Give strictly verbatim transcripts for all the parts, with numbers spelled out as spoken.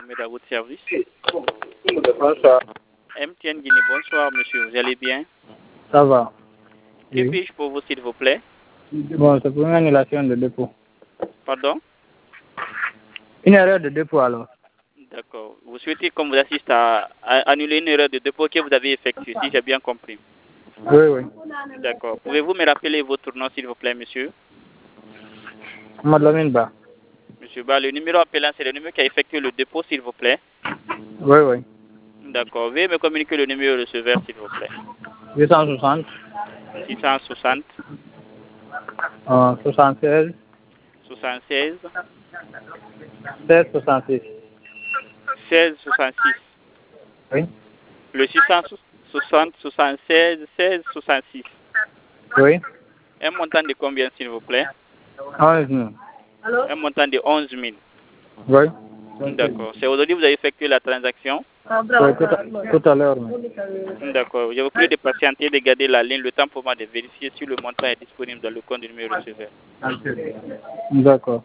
Mohamed à votre service. Bonsoir. M T N Guinée, bonsoir monsieur, vous allez bien? Ça va. Que Oui. puis-je pour vous s'il vous plaît? Bon, c'est pour une annulation de dépôt. Pardon? Une erreur de dépôt alors. D'accord. Vous souhaitez qu'on vous assiste à, à annuler une erreur de dépôt que vous avez effectuée, si j'ai bien compris. Oui, oui. D'accord. Pouvez-vous me rappeler votre nom s'il vous plaît monsieur? Madeleine Ba. Monsieur Ba, le numéro appelant, c'est le numéro qui a effectué le dépôt s'il vous plaît. Oui, oui. D'accord. Veuillez me communiquer le numéro receveur s'il vous plaît. huit cent soixante. six cent soixante. Euh, soixante-seize. soixante-seize. seize soixante-six. seize soixante-six. Oui. Le six cent soixante, soixante-seize, seize soixante-six. Oui. Un montant de combien s'il vous plaît? onze mille. Un montant de onze mille. Oui. D'accord. C'est aujourd'hui que vous avez effectué la transaction? Oui, tout à, tout à l'heure. Oui. D'accord. Je vous prie de patienter, de garder la ligne le temps pour moi de vérifier si le montant est disponible dans le compte du numéro receveur. D'accord.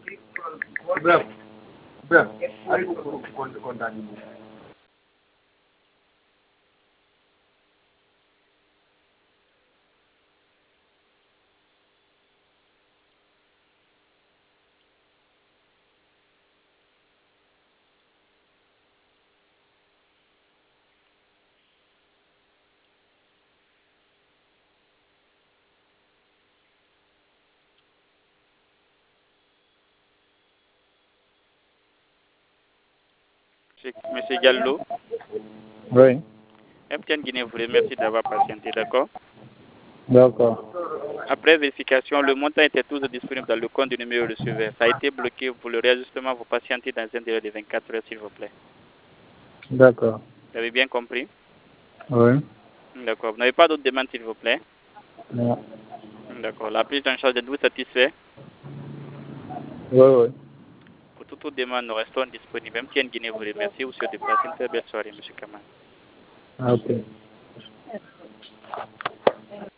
Monsieur Gallo, Oui. M T N Guinée vous remercie d'avoir patienté, d'accord? D'accord. Après vérification, le montant était toujours disponible dans le compte du numéro receveur. Ça a été bloqué pour le réajustement. Vous patientez dans un délai de vingt-quatre heures, s'il vous plaît. D'accord. Vous avez bien compris? Oui. D'accord. Vous n'avez pas d'autres demandes, s'il vous plaît? Non. D'accord. La prise en charge de vous satisfait? Oui, oui. Pour toute autre demande, nous restons disponibles. M T N Guinée vous remercie. Vous souhaite de passer une très belle soirée, M. Kamal. Ok.